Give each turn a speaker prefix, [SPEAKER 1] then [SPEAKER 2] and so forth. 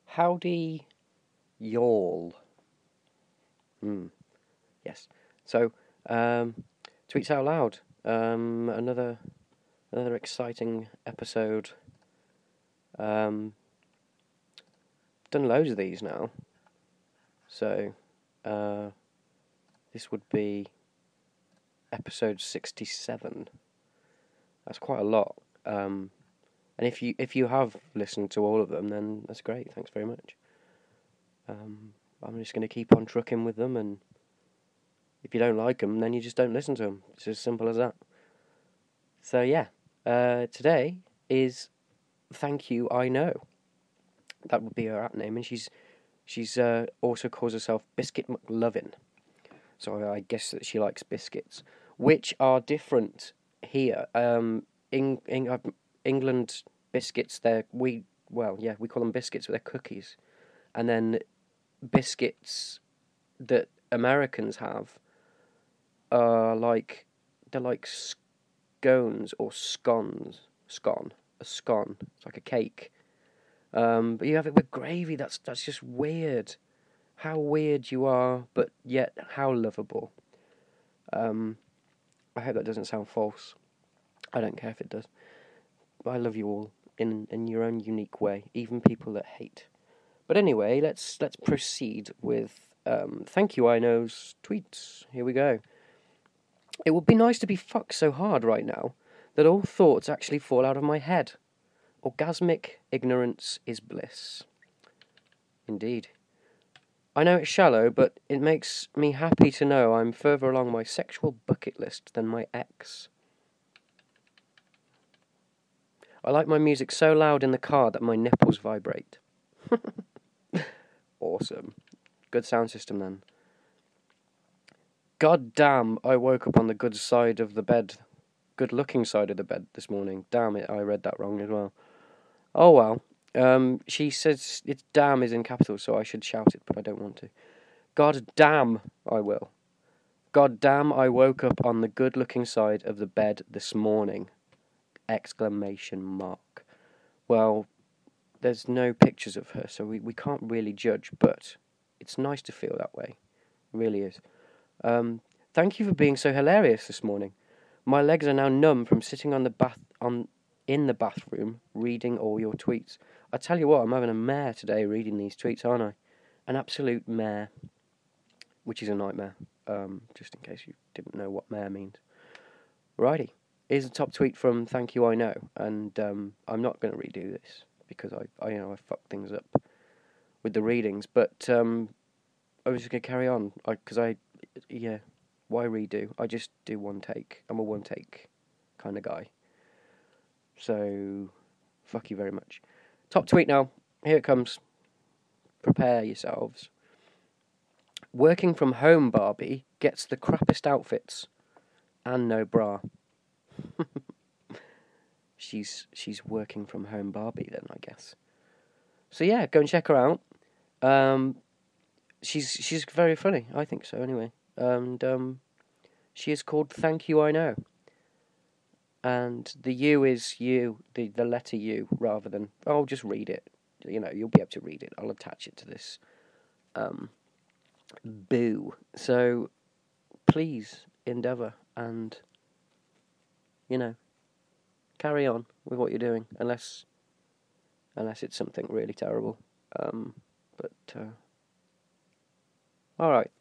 [SPEAKER 1] Howdy, y'all. Yes. So, tweets out loud. Another exciting episode. Done loads of these now. So, this would be episode 67. That's quite a lot. And if you have listened to all of them, then that's great. Thanks very much. I'm just going to keep on trucking with them, and if you don't like them, then you just don't listen to them. It's as simple as that. So yeah, today is Thank You, I Know. That would be her app name, and she's also calls herself Biscuit McLovin. So I guess that she likes biscuits, which are different here. England biscuits, we call them biscuits, but they're cookies, and then biscuits that Americans have are they're like scones or scones. A scone. It's like a cake. But you have it with gravy. That's just weird. How weird you are, but yet how lovable. I hope that doesn't sound false. I don't care if it does. I love you all in your own unique way, even people that hate. But anyway, let's proceed with Thank You, I Know's tweets. Here we go. It would be nice to be fucked so hard right now that all thoughts actually fall out of my head. Orgasmic ignorance is bliss. Indeed. I know it's shallow, but it makes me happy to know I'm further along my sexual bucket list than my ex. I like my music so loud in the car that my nipples vibrate. Awesome. Good sound system then. God damn, I woke up on the good side of the bed. Good looking side of the bed this morning. Damn it, I read that wrong as well. Oh well. She says it's damn is in capitals, so I should shout it, but I don't want to. God damn, I will. God damn, I woke up on the good looking side of the bed this morning. Exclamation mark. Well, there's no pictures of her, so we can't really judge, but it's nice to feel that way. It really is. Thank you for being so hilarious this morning. My legs are now numb from sitting in the bathroom reading all your tweets. I tell you what, I'm having a mare today reading these tweets, aren't I? An absolute mare, which is a nightmare. Just in case you didn't know what mare means. Righty, here's a top tweet from Thank You, I Know, and I'm not going to redo this because I fuck things up with the readings, but I was just going to carry on why redo? I just do one take. I'm a one take kind of guy. So, fuck you very much. Top tweet now. Here it comes. Prepare yourselves. Working from home Barbie gets the crappiest outfits and no bra. She's working from home Barbie then, I guess. So yeah, go and check her out. She's very funny. I think so anyway. And she is called Thank You, I Know. And the U is you, the letter U, rather than... Oh, just read it. You'll be able to read it. I'll attach it to this. Boo. So, please, endeavour and, carry on with what you're doing. Unless it's something really terrible. Alright.